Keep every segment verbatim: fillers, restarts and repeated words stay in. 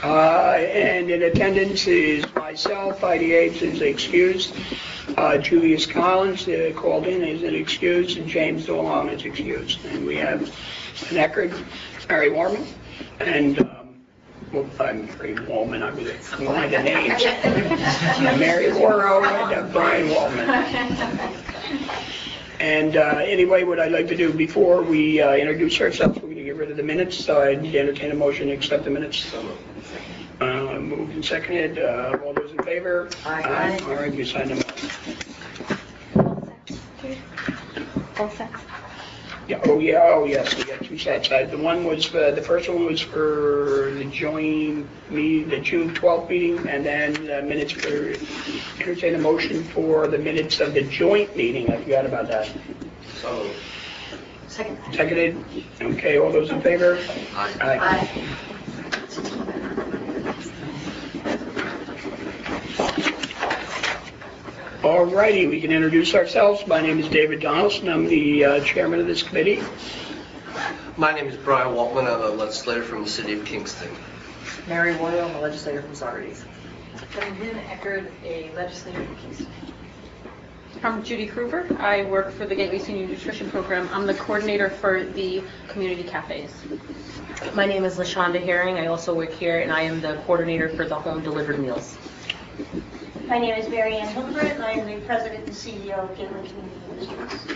Uh, and in attendance is myself, Heidi Ames is excused, uh, Julius Collins uh, called in is an excused, and James DeLong is excused. And we have an Eckerd, Mary Warman, and um, well, I'm Mary Wallman, I'm one of the names. Mary Warrow and uh, Brian Wallman. And uh, anyway, what I'd like to do before we uh, introduce ourselves, we're going to get rid of the minutes, so I'd entertain a motion to accept the minutes. Uh, moved and seconded. Uh, all those in favor? Aye. Aye. All right, we sign them. Both sets. Yeah. Oh yeah. Oh yes. We got two sets. Uh, the one was for, the first one was for the joint me the June twelfth meeting, and then uh, minutes for entertain a motion for the minutes of the joint meeting. I forgot about that. So. Second. Seconded. Okay. All those in favor? Aye. Aye. Aye. All righty, we can introduce ourselves. My name is David Donaldson. I'm the uh, chairman of this committee. My name is Brian Waltman. I'm a legislator from the city of Kingston. Mary Royal, I'm a legislator from Saugerties. I'm Lynn Eckerd, a legislator from Kingston. I'm Judy Kruger. I work for the Gateway Senior Nutrition Program. I'm the coordinator for the community cafes. My name is LaShonda Herring. I also work here, and I am the coordinator for the home delivered meals. My name is Mary Ann Hildebrand, and I am the president and C E O of Gateway Community Industries.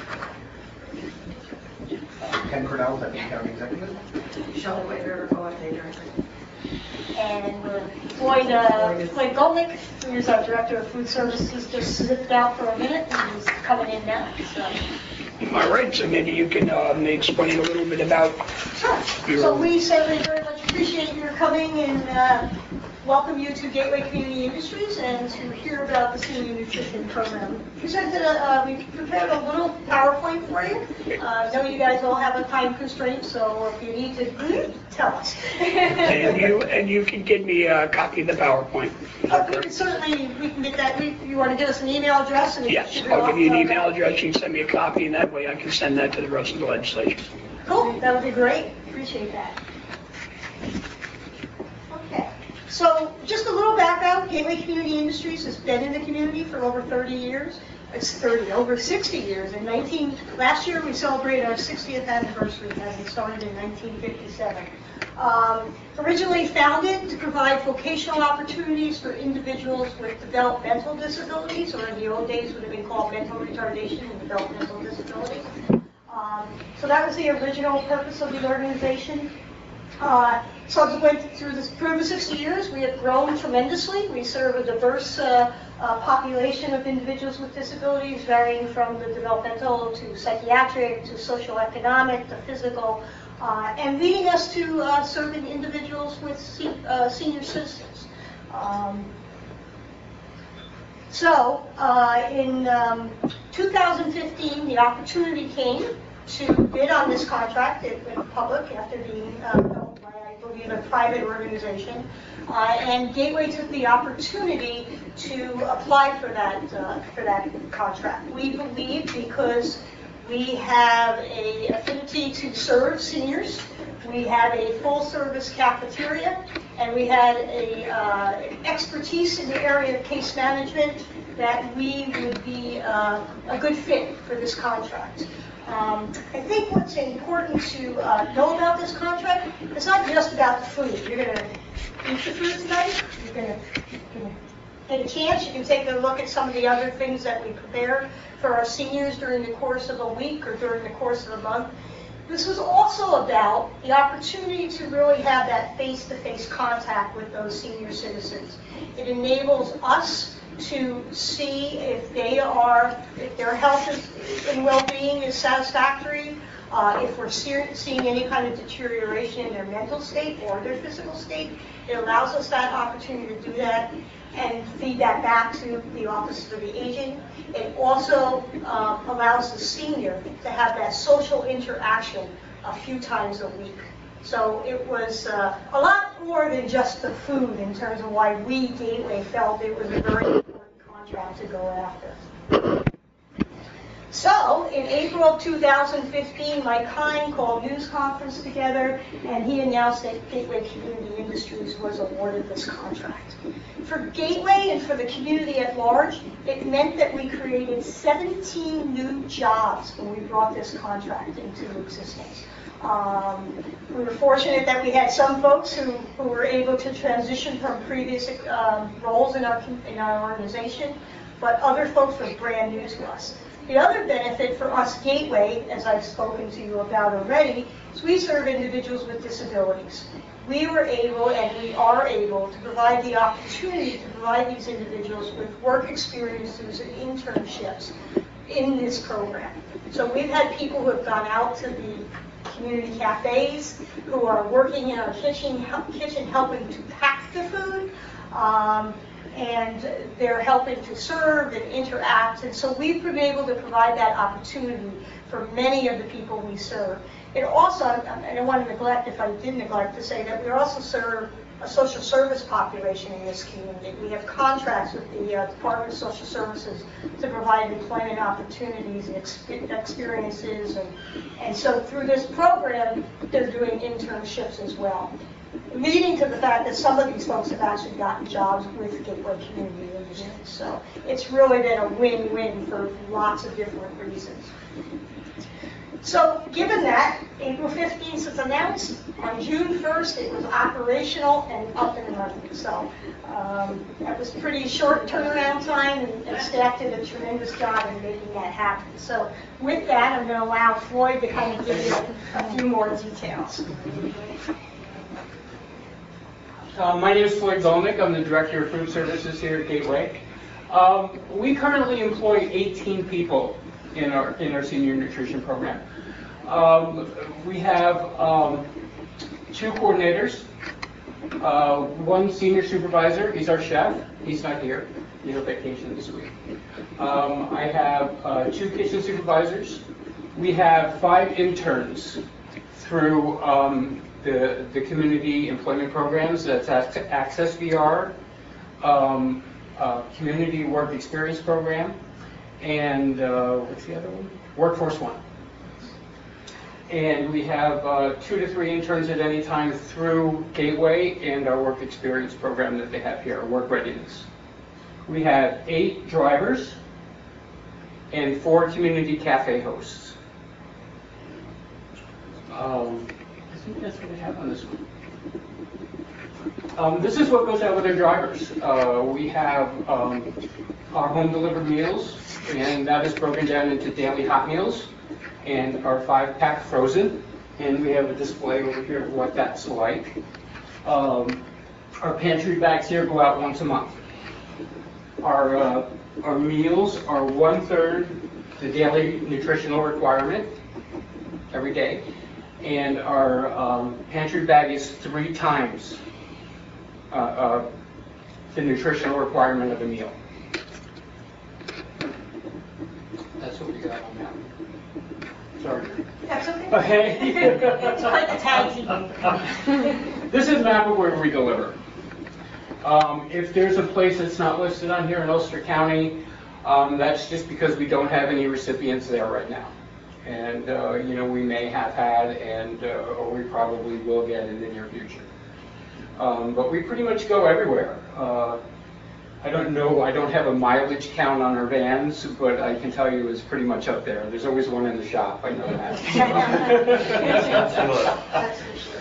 Ken Cornell, Deputy County Executive. Shelley Wader, O F A Director. And uh, Floyd, uh, Floyd Goldnick, who is our Director of Food Services, just slipped out for a minute and he's coming in now. So. All right, so maybe you can um, explain a little bit about Sure. your... So we certainly very much appreciate your coming and uh, welcome you to Gateway Community Industries and to hear about the Senior Nutrition Program. Presented a, uh, we prepared a little PowerPoint for you. Uh, I know you guys all have a time constraint, so if you need to, tell us. And you and you can give me a copy of the PowerPoint. Uh, we can certainly, we can get that. We, you want to give us an email address? And Yes, should I'll give you an uh, email address. You can send me a copy, and that way I can send that to the rest of the legislature. Cool, that would be great. Appreciate that. Okay, so just a little background. Gateway Community Industries has been in the community for over thirty years. It's thirty, over sixty years. In nineteen, last year we celebrated our sixtieth anniversary, having started in nineteen fifty-seven. Um, originally founded to provide vocational opportunities for individuals with developmental disabilities, or in the old days would have been called mental retardation and developmental disability. Um, so that was the original purpose of the organization. Uh, subsequent through, this, through the sixty years, we have grown tremendously. We serve a diverse uh, uh, population of individuals with disabilities, varying from the developmental to psychiatric to socioeconomic to physical, uh, and leading us to uh, serving individuals with se uh, senior citizens. Um, so, uh, in um, two thousand fifteen, the opportunity came to bid on this contract. It went public after being uh, held by, I believe, a private organization. Uh, and Gateway took the opportunity to apply for that uh, for that contract. We believe because we have a affinity to serve seniors, we have a full-service cafeteria, and we had a uh, expertise in the area of case management that we would be uh, a good fit for this contract. Um, I think what's important to uh, know about this contract, it's not just about the food. You're going to eat the food tonight. You're going to get a chance. You can take a look at some of the other things that we prepare for our seniors during the course of a week or during the course of a month. This was also about the opportunity to really have that face-to-face contact with those senior citizens. It enables us to see if they are, if their health is, and well-being is satisfactory, uh, if we're see, seeing any kind of deterioration in their mental state or their physical state. It allows us that opportunity to do that and feed that back to the Office for the Aging. It also uh, allows the senior to have that social interaction a few times a week. So it was uh, a lot more than just the food in terms of why we, Gateway, felt it was a very important contract to go after. So, in April of two thousand fifteen, Mike Hine called a news conference together, and he announced that Gateway Community Industries was awarded this contract. For Gateway and for the community at large, it meant that we created seventeen new jobs when we brought this contract into existence. Um, we were fortunate that we had some folks who, who were able to transition from previous um, roles in our, in our organization, but other folks were brand new to us. The other benefit for us, Gateway, as I've spoken to you about already, is we serve individuals with disabilities. We were able, and we are able, to provide the opportunity to provide these individuals with work experiences and internships in this program. So we've had people who have gone out to the community cafes, who are working in our kitchen, kitchen helping to pack the food. Um, and they're helping to serve and interact, and so we've been able to provide that opportunity for many of the people we serve. It also, I don't want to neglect, if I did neglect, to say that we also serve a social service population in this community. We have contracts with the uh, Department of Social Services to provide employment opportunities and exp experiences, and, and so through this program, they're doing internships as well, leading to the fact that some of these folks have actually gotten jobs with Gateway Community Industries. So it's really been a win-win for lots of different reasons. So given that, April fifteenth was announced. On June first, it was operational and up and running. So um, that was pretty short turnaround time, and, and staff did a tremendous job in making that happen. So with that, I'm going to allow Floyd to kind of give you a few more details. Uh, my name is Floyd Zolnick. I'm the Director of Food Services here at Gateway. Um, we currently employ eighteen people in our in our senior nutrition program. Um, we have um, two coordinators, uh, one senior supervisor. He's our chef. He's not here. He's on vacation this week. Um, I have uh, two kitchen supervisors. We have five interns through um, the, the community employment programs. That's Access V R, um, uh, Community Work Experience Program, and uh, what's the other one? Workforce One. And we have uh, two to three interns at any time through Gateway and our work experience program that they have here, our work readiness. We have eight drivers and four community cafe hosts. Um, I think that's what we have on this one. Um, this is what goes out with our drivers. Uh, we have um, our home delivered meals, and that is broken down into daily hot meals and our five pack frozen. And we have a display over here of what that's like. Um, our pantry bags here go out once a month. Our, uh, our meals are one third the daily nutritional requirement every day. And our um, pantry bag is three times uh, uh, the nutritional requirement of a meal. That's what we got on that. Sorry. That's okay. Okay. It's quite the tag team. This is a map of where we deliver. Um, if there's a place that's not listed on here in Ulster County, um, that's just because we don't have any recipients there right now. And, uh, you know, we may have had, and uh, or we probably will get in the near future. Um, but we pretty much go everywhere. Uh, I don't know, I don't have a mileage count on our vans, but I can tell you it's pretty much up there. There's always one in the shop, I know that. That's for sure.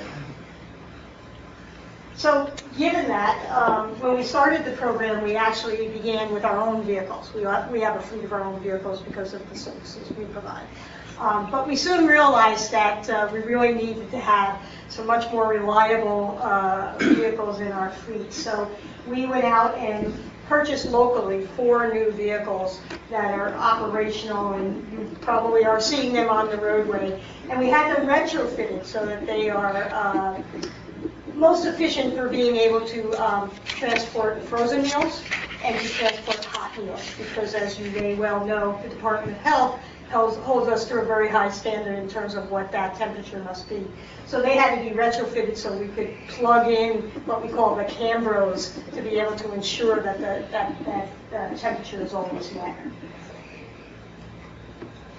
So, given that, um, when we started the program, we actually began with our own vehicles. We have, we have a fleet of our own vehicles because of the services we provide. Um, but we soon realized that uh, we really needed to have some much more reliable uh, vehicles in our fleet. So we went out and purchased locally four new vehicles that are operational, and you probably are seeing them on the roadway. And we had them retrofitted so that they are uh, most efficient for being able to um, transport frozen meals and to transport hot meals, because as you may well know, the Department of Health holds, holds us to a very high standard in terms of what that temperature must be. So they had to be retrofitted so we could plug in what we call the Cambros to be able to ensure that the, that, that, that temperature is always met.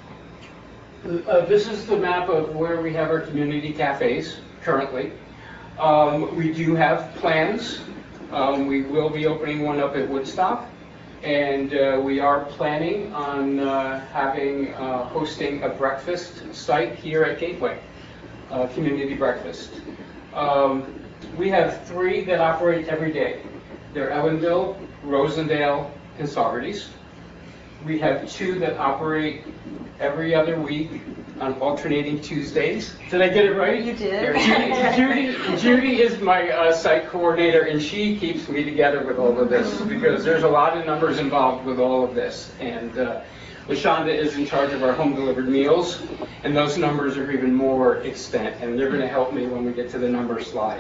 Uh, This is the map of where we have our community cafes currently. Um, We do have plans. Um, We will be opening one up at Woodstock. And uh, we are planning on uh, having, uh, hosting a breakfast site here at Gateway, uh, community breakfast. Um, We have three that operate every day. They're Ellenville, Rosendale, and Saugerties. We have two that operate every other week on alternating Tuesdays. Did I get it right? You did. Judy, Judy is my uh, site coordinator, and she keeps me together with all of this because there's a lot of numbers involved with all of this. And uh, LaShonda is in charge of our home delivered meals, and those numbers are even more extent, and they're going to help me when we get to the number slide.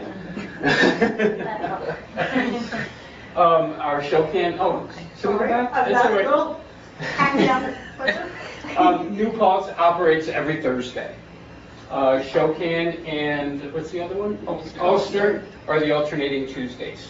um, our show can, oh, should we go back? I've That's got all a right. little hang down. Um, New Paltz operates every Thursday. Uh, Shokan and, what's the other one? Ulster. Ulster are the alternating Tuesdays.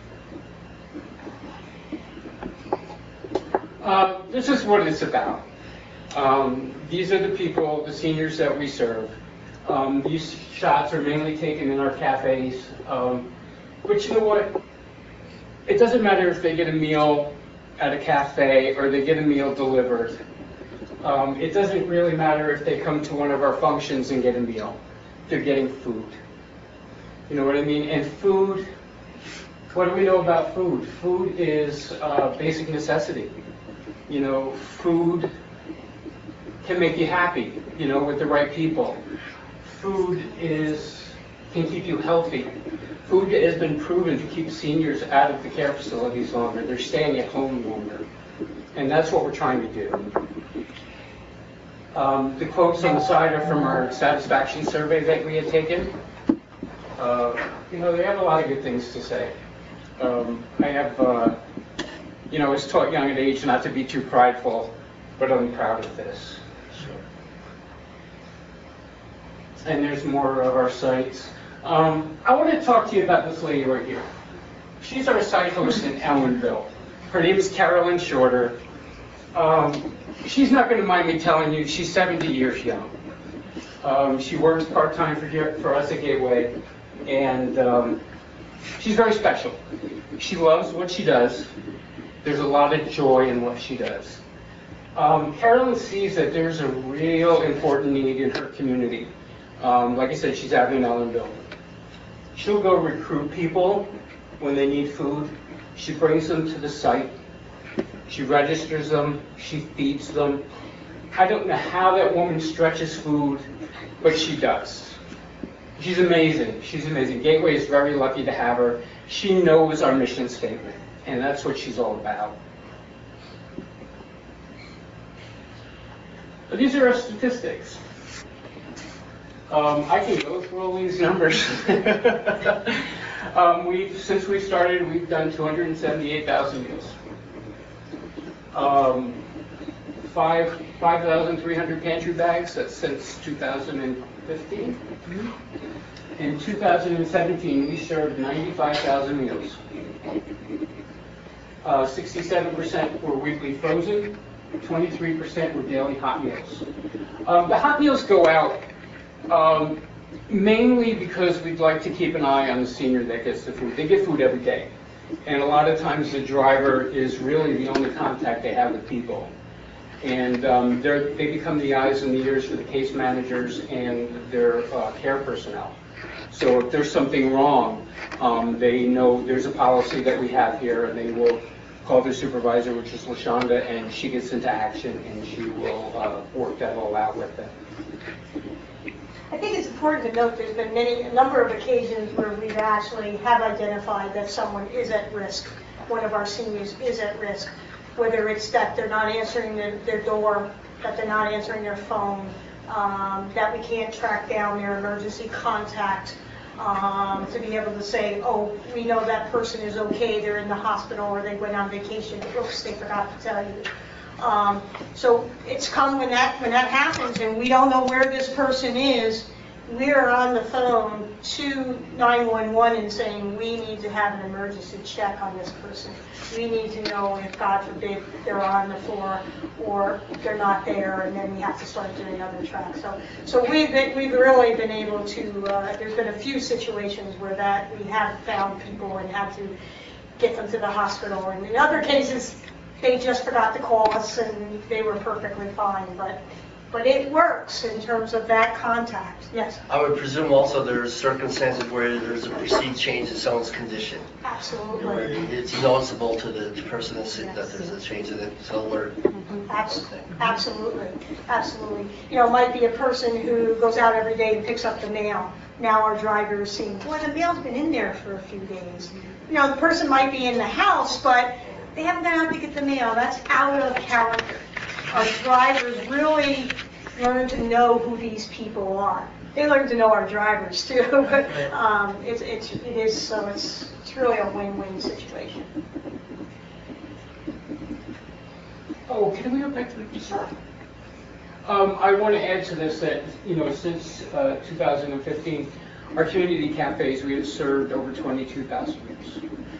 Uh, this is what it's about. Um, these are the people, the seniors that we serve. Um, these shots are mainly taken in our cafes. Um, but you know what? It doesn't matter if they get a meal at a cafe or they get a meal delivered. Um, it doesn't really matter if they come to one of our functions and get a meal. They're getting food. You know what I mean? And food, what do we know about food? Food is uh, basic necessity. You know, food can make you happy, you know, with the right people. Food is, can keep you healthy. Food has been proven to keep seniors out of the care facilities longer. They're staying at home longer. And that's what we're trying to do. Um, the quotes on the side are from our satisfaction survey that we had taken. Uh, you know, they have a lot of good things to say. Um, I have, uh, you know, I was taught young at age not to be too prideful, but I'm proud of this. And there's more of our sites. Um, I want to talk to you about this lady right here. She's our site host in Ellenville. Her name is Carolyn Shorter. Um, she's not going to mind me telling you, she's seventy years young. Um, she works part-time for, here, for us at Gateway, and um, she's very special. She loves what she does. There's a lot of joy in what she does. Um, Carolyn sees that there's a real important need in her community. Um, like I said, she's out in Ellenville. She'll go recruit people when they need food. She brings them to the site. She registers them. She feeds them. I don't know how that woman stretches food, but she does. She's amazing. She's amazing. Gateway is very lucky to have her. She knows our mission statement, and that's what she's all about. But these are our statistics. Um, I can go through all these numbers. um, we've, since we started, we've done two hundred seventy-eight thousand meals. Um, five five thousand three hundred pantry bags. That's since two thousand fifteen. In two thousand seventeen, we served ninety-five thousand meals. Uh, sixty-seven percent were weekly frozen. twenty-three percent were daily hot meals. Um, the hot meals go out um, mainly because we'd like to keep an eye on the senior that gets the food. They get food every day. And a lot of times the driver is really the only contact they have with people. And um, they become the eyes and the ears for the case managers and their uh, care personnel. So if there's something wrong, um, they know there's a policy that we have here, and they will call their supervisor, which is LaShonda, and she gets into action, and she will uh, work that all out with them. I think it's important to note there's been many, a number of occasions where we've actually have identified that someone is at risk, one of our seniors is at risk, whether it's that they're not answering their, their door, that they're not answering their phone, um, that we can't track down their emergency contact, um, to be able to say, oh, we know that person is okay, they're in the hospital, or they went on vacation, oops, they forgot to tell you. Um, so it's come when that when that happens and we don't know where this person is, we are on the phone to nine one one and saying, we need to have an emergency check on this person. We need to know if, God forbid, they're on the floor or they're not there, and then we have to start doing other tracks. So, so we've been, we've really been able to, uh, there's been a few situations where that we have found people and had to get them to the hospital. And in other cases, they just forgot to call us and they were perfectly fine. But But it works in terms of that contact. Yes, I would presume also there's circumstances where there's a perceived change in someone's condition. Where absolutely. it's noticeable to the person that's sick that there's a change in it, so alert. Abs- Absolutely, absolutely. You know, it might be a person who goes out every day and picks up the mail. Now our driver is seeing, boy, the mail's been in there for a few days. You know, the person might be in the house, but they haven't gone out to get the mail. That's out of character. Our drivers really learn to know who these people are. They learn to know our drivers too, but um, it's, it's, it is, so it's, it's really a win-win situation. Oh, can we go back to the Sure. Um, I want to add to this that, you know, since uh, two thousand fifteen, our community cafes, we have served over twenty-two thousand meals.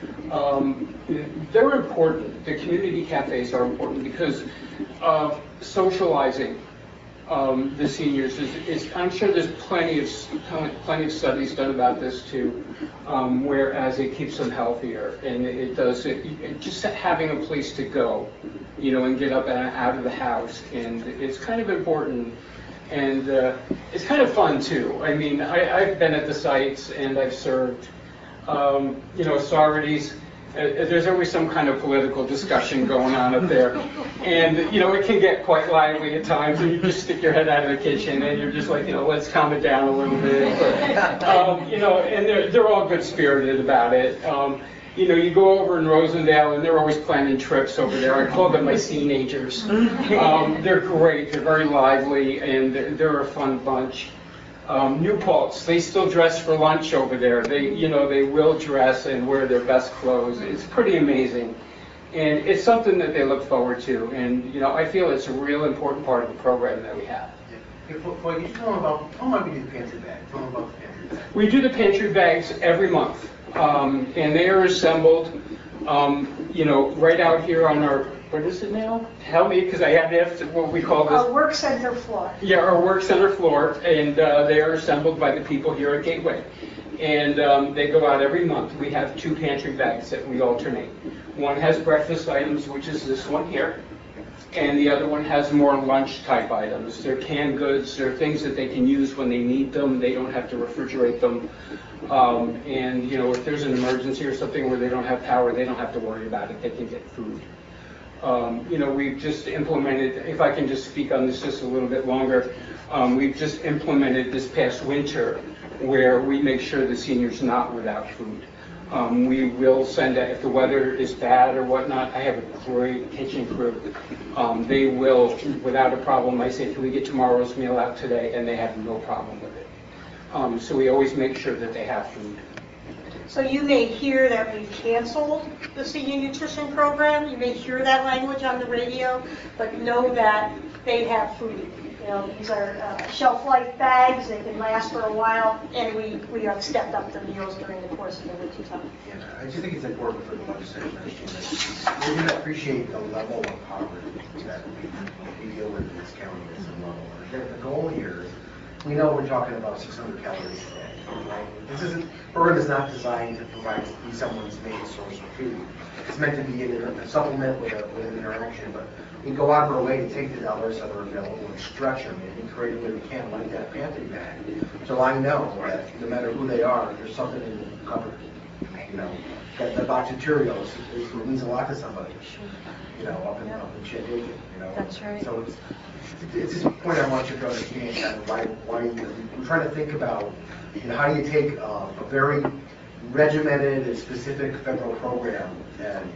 Um, they're important. The community cafes are important because uh, socializing um, the seniors is, is, I'm sure there's plenty of plenty of studies done about this too, um, whereas it keeps them healthier and it, it does it, it just having a place to go, you know, and get up and out of the house, and it's kind of important. And uh, it's kind of fun too. I mean, I, I've been at the sites and I've served. Um, you know, sororities, uh, there's always some kind of political discussion going on up there. And, you know, it can get quite lively at times, and you just stick your head out of the kitchen and you're just like, you know, let's calm it down a little bit. But, um, you know, and they're, they're all good-spirited about it. Um, you know, you go over in Rosendale, and they're always planning trips over there. I call them my teenagers. Um, they're great. They're very lively, and they're, they're a fun bunch. Um, New Paltz, they still dress for lunch over there. They, you know, they will dress and wear their best clothes. It's pretty amazing, and it's something that they look forward to. And you know, I feel it's a real important part of the program that we have. Hey, Floyd, you tell them about, tell them about the pantry bag. Tell them about the pantry bag. We do the pantry bags every month, um, and they are assembled, um, you know, right out here on our, what is it now? Help me, because I have to have to, what we call this. Our work center floor. Yeah, our work center floor, and uh, they are assembled by the people here at Gateway. And um, they go out every month. We have two pantry bags that we alternate. One has breakfast items, which is this one here, and the other one has more lunch type items. They're canned goods, they're things that they can use when they need them. They don't have to refrigerate them. Um, and you know, if there's an emergency or something where they don't have power, they don't have to worry about it. They can get food. Um, you know, we've just implemented, if I can just speak on this just a little bit longer, um, we've just implemented this past winter where we make sure the senior's not without food. Um, we will send out, if the weather is bad or whatnot, I have a great kitchen crew. Um, they will, without a problem, I say, can we get tomorrow's meal out today? And they have no problem with it. Um, so we always make sure that they have food. So you may hear that we've canceled the senior nutrition program. You may hear that language on the radio, but know that they have food. You know, these are uh, shelf life bags. They can last for a while, and we, we have stepped up the meals during the course of the winter time. Yeah, I just think it's important for the legislature to understand that we're going to appreciate the level of poverty that we, we deal with in this county at some level. And the goal here is, we know we're talking about six hundred calories a day, right? This isn't, program is not designed to provide be someone's main source of food. It's meant to be a, a supplement with, a, with an interaction, but we go out of our way to take the dollars that are available and stretch them in creative way we can, like that pantry bag. So I know that no matter who they are, there's something in the cupboard. You know, that the box of Cheerios is, it means a lot to somebody. You know, up in, up in Chattanooga, you know. That's right. So it's, it's just a point I want you to understand kind of why, why you, we're trying to think about, you know, how do you take uh, a very regimented and specific federal program and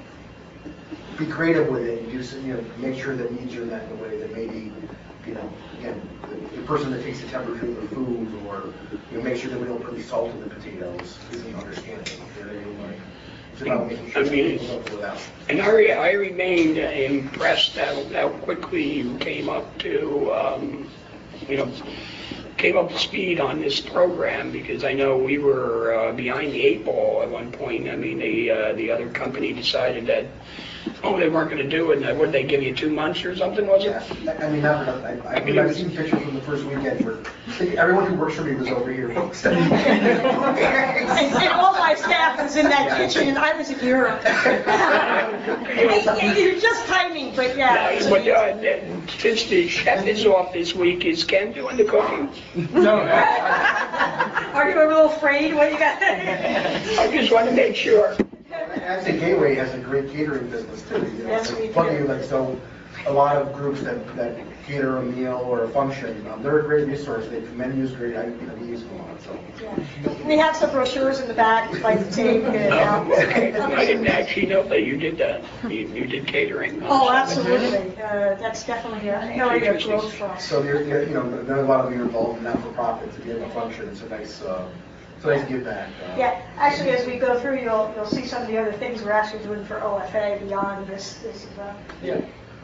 be creative with it and do, you know, make sure that needs are met in a way that maybe, you know, again, the, the person that takes the temperature of the food, or, you know, make sure that we don't put any salt in the potatoes isn't understanding. You know, like, it's about making sure I mean, that people don't go out. And I, re- I remained impressed how, how quickly you came up to, um, you know, came up to speed on this program, because I know we were uh, behind the eight ball at one point. I mean, the, uh, the other company decided that, oh, they weren't going to do it, and what, they give you two months or something, was it? Yeah, I I mean, not, I, I, I mean, it I've was- seen pictures from the first weekend where everyone who works for me was over here, folks. And, and all my staff was in that kitchen, and I was in Europe. You're just timing, but yeah. Uh, But uh, since the chef is off this week, is Ken doing the cooking? No, Are you a little afraid? What you got? I just want to make sure. I'd say Gateway has a great catering business too. You know, Yes, so we plenty do. of, like, so a lot of groups that, that cater a meal or a function, um, they're a great resource. They, the menu's great. I, you know, we use them a lot, so. We have some brochures in the back, you'd like to take. and, uh, Oh, okay. I didn't actually know that you did that. You, you did catering. Oh, absolutely. Uh, That's definitely an area of growth for us. So you're, you're, you know, there are a lot of you involved in not-for-profits. If you have a function, it's a nice, uh, it's a nice give back. Uh, Yeah, actually, as we go through, you'll, you'll see some of the other things we're actually doing for O F A beyond this, this event. Yeah.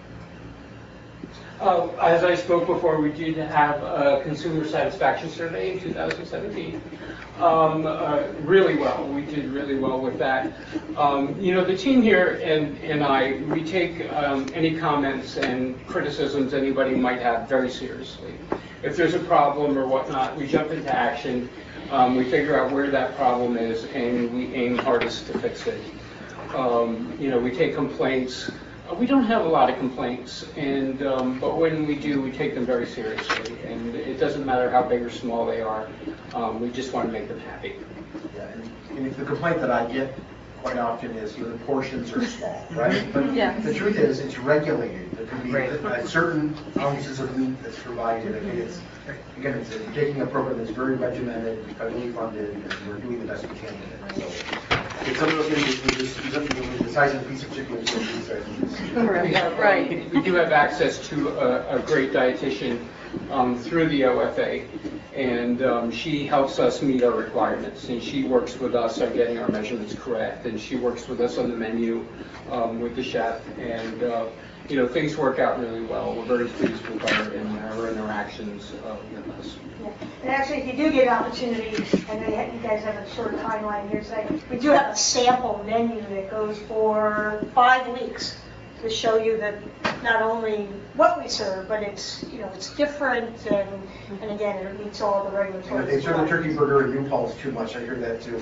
Uh, As I spoke before, we did have a consumer satisfaction survey in two thousand seventeen. Um, uh, Really well, we did really well with that. Um, You know, the team here and, and I, we take um, any comments and criticisms anybody might have very seriously. If there's a problem or whatnot, we jump into action, um, we figure out where that problem is, and we aim hardest to fix it. Um, You know, we take complaints. Uh, We don't have a lot of complaints, and um, but when we do, we take them very seriously, and it doesn't matter how big or small they are. Um, we just want to make them happy. Yeah, and, and the complaint that I get quite often is, you know, the portions are small, right? But Yes. the truth is, it's regulated. There can be uh, certain ounces of meat that's provided. I mean, it's, again, it's, we're taking a program that's very regimented, federally funded, and we're doing the best we can with it. So it's some of those things, we just, you know, the size of a piece of chicken is what we say. We have, Right. We do have access to a, a great dietitian um, through the O F A, and um, she helps us meet our requirements, and she works with us on getting our measurements correct, and she works with us on the menu um, with the chef, and uh, you know, things work out really well. We're very pleased with her and her interactions uh, with us. Yeah. And actually, if you do get an opportunity, I know you you guys have a short timeline here, so we do have a sample menu that goes for five weeks to show you that not only what we serve, but it's, you know, it's different, and, and again, it meets all the And if regulatory. they serve a turkey burger in New Paltz too much, I hear that too.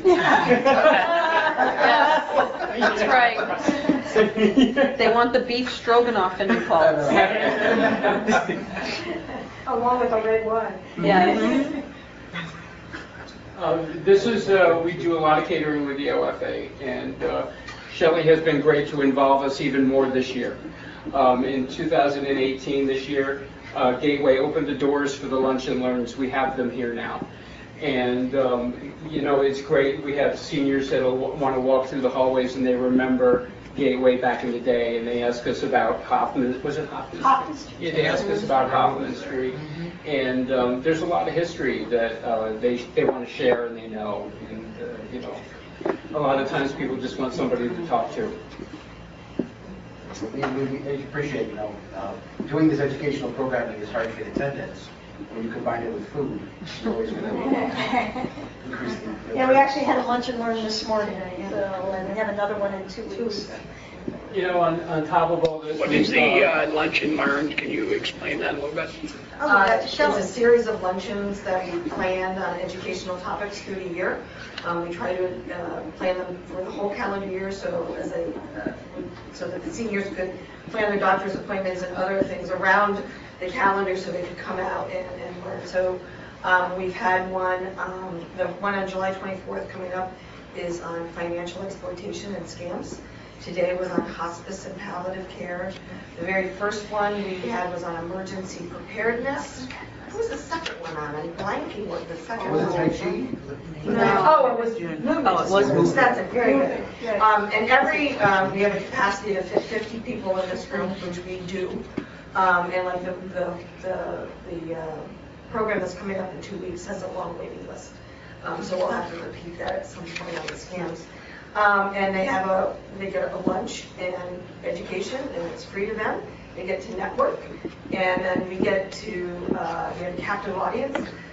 That's right. They want the beef stroganoff in New Paltz. Along with a red wine. Yeah. Uh, This is, uh, we do a lot of catering with the O F A, and uh, Shelley has been great to involve us even more this year. Um, In two thousand eighteen, this year, uh, Gateway opened the doors for the Lunch and Learns. We have them here now. And, um, you know, it's great. We have seniors that want to walk through the hallways and they remember Gateway back in the day, and they ask us about Hoffman, was it Hoffman? Hoffman Street. Yeah, they ask us about Hoffman Street. And um, there's a lot of history that uh, they, they want to share and they know. And, uh, you know, a lot of times people just want somebody to talk to. We, we, we appreciate, you know, uh, doing this educational programming is hard to get attendance. When you combine it with food, it's always going to increase the... Yeah, we actually had a lunch and learn this morning, so, and we have another one in two weeks. You know, on, on top of all this... What is the uh, lunch and learn? Can you explain that a little bit? Oh, Uh, that's It's Shelley. a series of luncheons that we planned on educational topics through the year. Um, We try to uh, plan them for the whole calendar year, so as a, uh, so that the seniors could plan their doctor's appointments and other things around the calendar so they could come out and, and learn. So um, we've had one, um, the one on July twenty-fourth coming up is on financial exploitation and scams. Today was on hospice and palliative care. The very first one we had was on emergency preparedness. What was the second one on? I'm blanking what the second Was one it was. Tai Chi? No. Oh, it was movement. Oh, it was movement. That's it, very good. Um, and every, um, we have a capacity to fit fifty people in this room, which we do. Um, and like the, the, the, the, uh, program that's coming up in two weeks has a long waiting list. Um, so we'll have to repeat that at some point on the scams. Um, and they have a, they get a lunch and education, and it's free to them. They get to network, and then we get to, uh, we have a captive audience.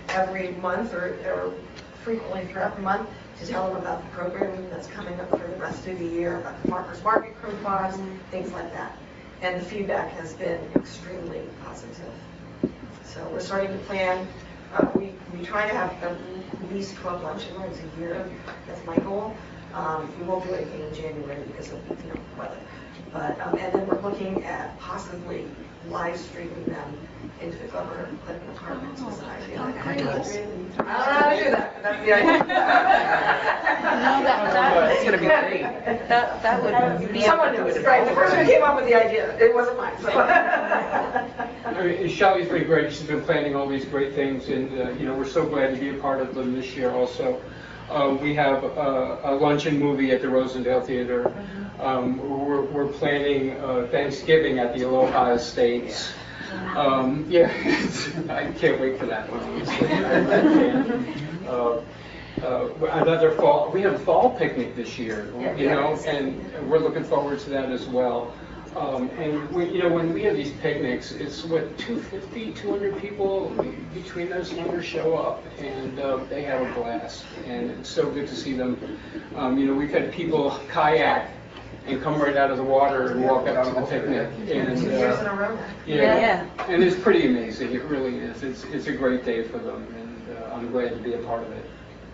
every month or, or frequently throughout the month to tell them about the programming that's coming up for the rest of the year, about the farmers market coupons, things like that. And the feedback has been extremely positive. So we're starting to plan. Uh, we, we try to have at least twelve lunch and learns a year. That's my goal. Um, we won't do anything in January because of, you know, weather. But, um, and then we're looking at possibly live streaming them into the Glover Clinton Apartments was an idea. I don't know how to do that, but that's the idea. No, that, that, It's gonna be great. that, that would be. Someone knew it was right. The person who came up with the idea, it wasn't mine, so. I mean, Shelley's been great. She's been planning all these great things, and uh, you know, we're so glad to be a part of them this year. Also, um, we have uh, a luncheon movie at the Rosendale Theater. Um, we're, we're planning uh, Thanksgiving at the Aloha Estates. Um, yeah, I can't wait for that one. Honestly, I, I can't. Uh, uh, another fall. We have a fall picnic this year, you know, and we're looking forward to that as well. Um, and we, you know, when we have these picnics, it's what two fifty, two hundred people between those numbers show up, and uh, they have a blast. And it's so good to see them. Um, you know, we've had people kayak and come right out of the water and walk up to the picnic. And Two years in a uh, row. yeah, Yeah. and it's pretty amazing. It really is. It's it's a great day for them, and uh, I'm glad to be a part of it.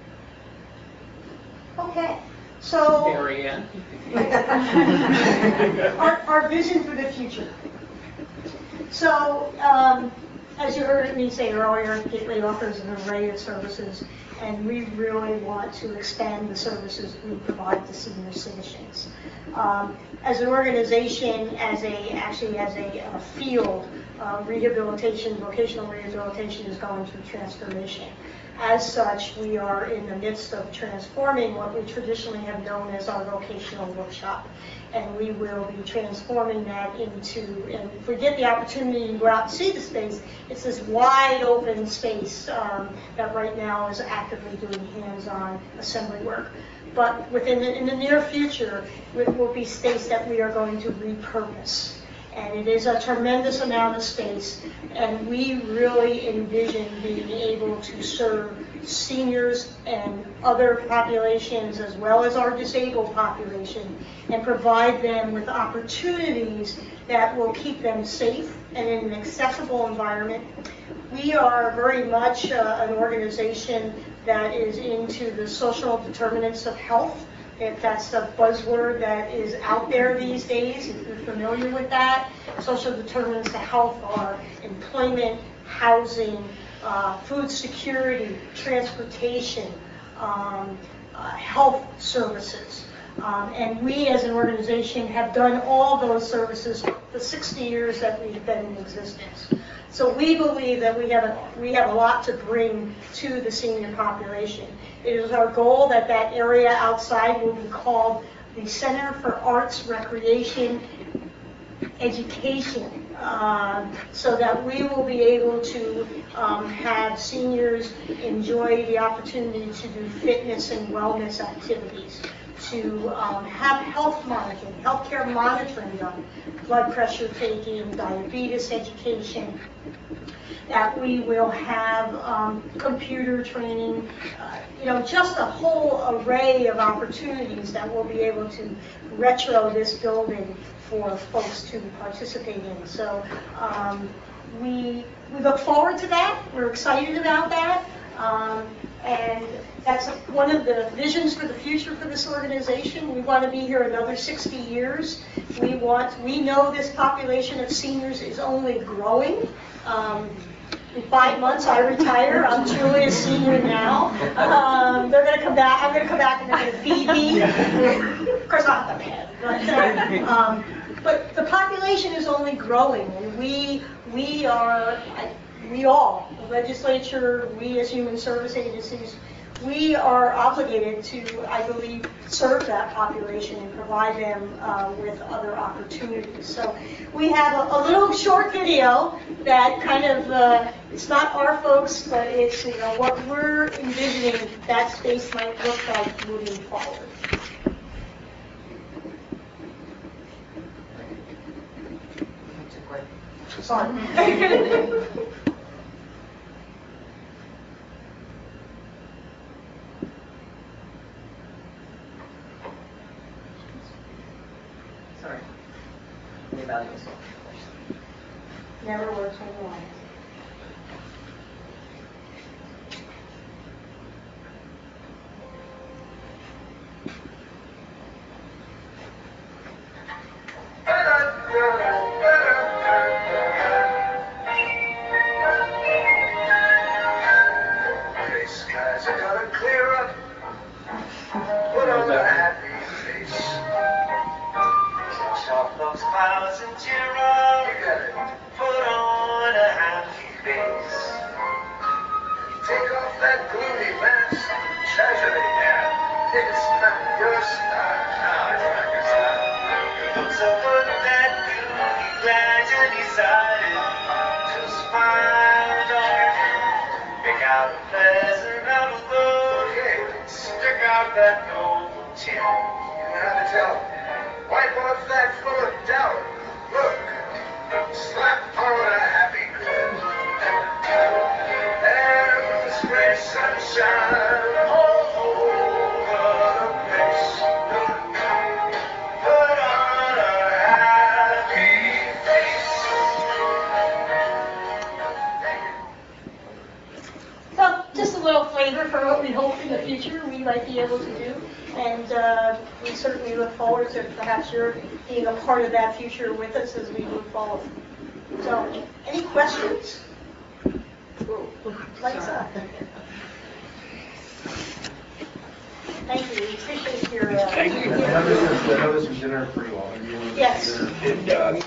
Okay, so Area. our, our vision for the future. So, um, as you heard me say earlier, Gateway offers an array of services, and we really want to expand the services we provide to senior citizens. Um, as an organization, as a actually as a, uh field, uh, rehabilitation, vocational rehabilitation is going through transformation. As such, we are in the midst of transforming what we traditionally have known as our vocational workshop. And we will be transforming that into, and if we get the opportunity to go out and see the space, it's this wide open space um, that right now is actively doing hands-on assembly work. But within the, in the near future, it will be space that we are going to repurpose. And it is a tremendous amount of space, and we really envision being able to serve seniors and other populations as well as our disabled population and provide them with opportunities that will keep them safe and in an accessible environment. We are very much uh, an organization that is into the social determinants of health. If that's a buzzword that is out there these days, if you're familiar with that, social determinants of health are employment, housing, uh, food security, transportation, um, uh, health services. Um, and we as an organization have done all those services for the sixty years that we've been in existence. So we believe that we have a, we have a lot to bring to the senior population. It is our goal that that area outside will be called the Center for Arts, Recreation, Education, um, so that we will be able to um, have seniors enjoy the opportunity to do fitness and wellness activities, to um, have health monitoring, healthcare monitoring done, blood pressure taking, diabetes education, that we will have um, computer training, uh, you know, just a whole array of opportunities that we'll be able to retro this building for folks to participate in. So um, we, we look forward to that. We're excited about that. Um, and that's one of the visions for the future for this organization. We want to be here another sixty years. We want, we know this population of seniors is only growing. Um, in five months, I retire. I'm truly a senior now. Um, they're going to come back. I'm going to come back and they're going to feed me. Of course, I'll have a pet. But, uh, um, but the population is only growing, and we we are. I, We all, the legislature, we as human service agencies, we are obligated to, I believe, serve that population and provide them uh, with other opportunities. So we have a, a little short video that kind of, uh, it's not our folks, but it's, you know, what we're envisioning that space might look like moving forward. Sorry. Sorry. The evaluation. Never works when you want it. Skies are gonna clear up. Put on a happy face. Brush off those clouds and cheer up. Put on a happy face. Take off that gloomy mask. Treasure it there. It's not your style. No, it's not your style. So put that gloomy gradually decided to smile, darling. Pick out a pleasant outlook. Okay. Stick out that old chin. You know how to tell. Wipe off that full of doubt. Look. Slap on a happy grin. And spread sunshine all over the place. Put on a happy face. So, just a little flavor for what we hope in the future we might be able to do. And uh, we certainly look forward to perhaps your being a part of that future with us as we move forward. So, any questions? Lights up. Thank you. We appreciate your. Uh, Thank you. I know this is, I know this is dinner pretty well. Yes. And, um,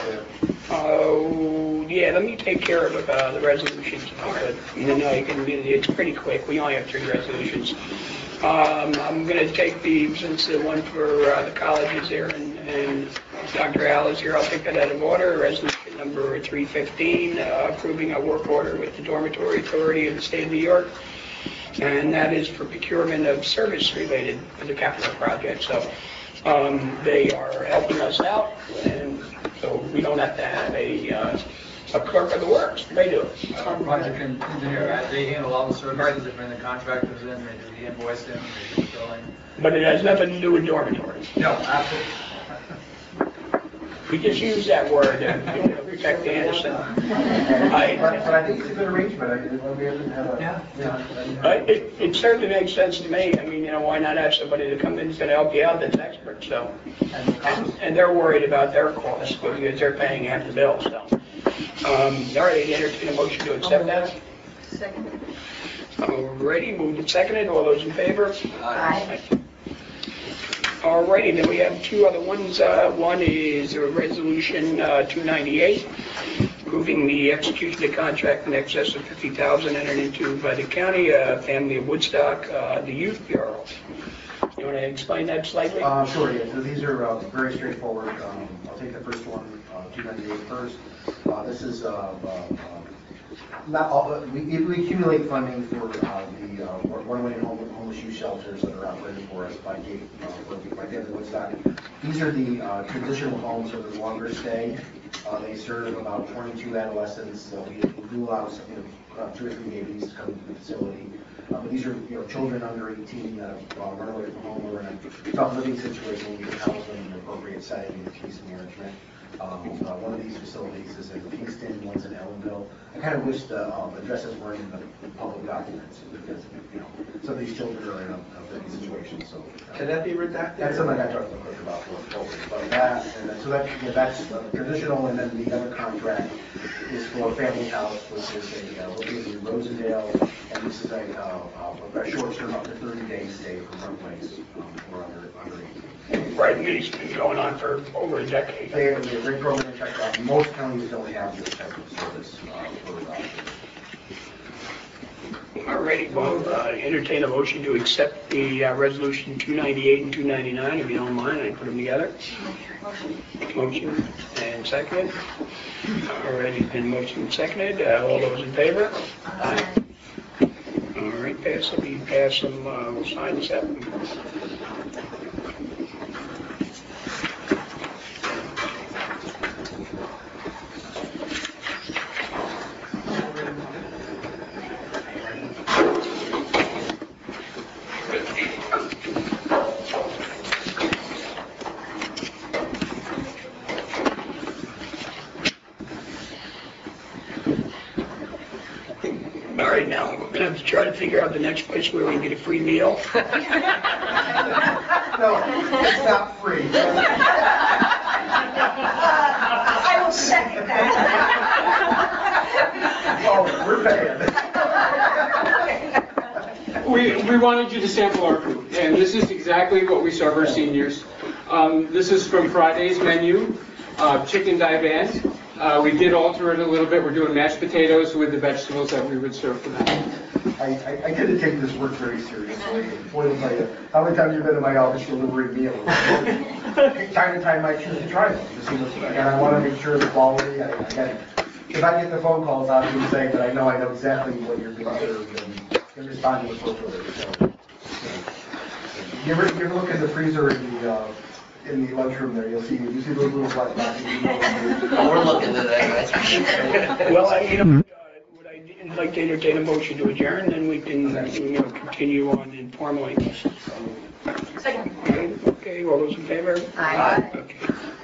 uh, yeah, let me take care of uh, the resolutions if I could. And then I can, it's pretty quick. We only have three resolutions. Um, I'm going to take the, since the one for uh, the college is there and, and Doctor Al is here, I'll take that out of order. Resolution number three fifteen, uh, approving a work order with the Dormitory Authority of the State of New York. And that is for procurement of service related to the capital project. So um, they are helping us out, and so we don't have to have a, uh, a clerk of the works. They do it. Our project engineer, uh, they handle all the services, they bring the contractors in, they do the invoicing, they do the billing. But it has nothing to do with dormitories. No, absolutely. We just use that word to protect Anderson. I, But, but I think it's a good arrangement. I mean, we haven't had a. Yeah. Yeah. I- it, it certainly makes sense to me. I mean, you know, why not have somebody to come in who's going to help you out that's expert, so. And, and they're worried about their costs because they're paying half the bill, so. Um, all right, entertain a motion to accept that. Second. Alrighty, moved and seconded. All those in favor? Aye. Alrighty, then we have two other ones. Uh, One is a resolution uh, two ninety-eight, approving the execution of contract in excess of fifty thousand dollars entered into by the county, uh, Family of Woodstock, uh, the Youth Bureau. You want to explain that slightly? Uh, sure, yeah, so these are uh, very straightforward. Um, I'll take the first one, uh, two ninety-eight first. Uh, This is, uh, uh, not all, but we we accumulate funding for uh, the uh, runaway and home- homeless youth shelters that are operated for us by Gate, uh, by Family Woodstock. These are the uh, traditional homes that are longer stay. Uh, They serve about twenty-two adolescents. Uh, We do allow some, you know, uh, two or three babies to come to the facility. Uh, But these are, you know, children under eighteen that have uh, run away from home or in a tough living situation. We can house them in an appropriate setting in case management. Um, uh, One of these facilities is in Kingston, one's in Ellenville. I kind of wish the um, addresses weren't in the public documents because, you know, some of these children are in a a living situation, so. uh, Can that be redacted? That's something I talked to the clerk about going forward, but that, and then, so that, yeah, that's uh, traditional, and then the other contract is for Family House, which is a, uh, located in Rosendale, and this is a, uh, uh, a short term, up to thirty days stay for runaways, um, or under, under eighteen. Right, and it's been going on for over a decade. They, they're a great program, in fact, uh, most counties don't have this type of service, uh, for, uh, Alrighty, well, uh, entertain a motion to accept the uh, resolution two ninety-eight and two ninety-nine, if you don't mind, I put them together. Motion and seconded. Already been motion and seconded. Uh, all those in favor? Aye. All right, pass, let me pass them, uh, we'll sign this up. I'm gonna have to try to figure out the next place where we can get a free meal. No, it's not free. I will second that. Oh, we're paying. We, we wanted you to sample our food, and this is exactly what we serve our seniors. Um, this is from Friday's menu, uh, chicken daiban. Uh, we did alter it a little bit. We're doing mashed potatoes with the vegetables that we would serve for them. I, I, I tend to take this work very seriously. Boy, I'll tell you, how many times you've been to my office delivering meals? Time to time I choose to try them, to see what's, and I want to make sure the quality, I, I get, if I get the phone calls, I'll be saying that I know I know exactly what you're being served and can respond to it appropriately. So, you ever, you ever look in the freezer in the, uh, in the lunchroom there, you'll see, you see those little black boxes. We're looking at that, that's for sure. Well, I, you know, uh, would I I'd like to entertain a motion to adjourn, then we can, you know, continue on informally. Second. Okay, okay, all those in favor? Aye. Okay.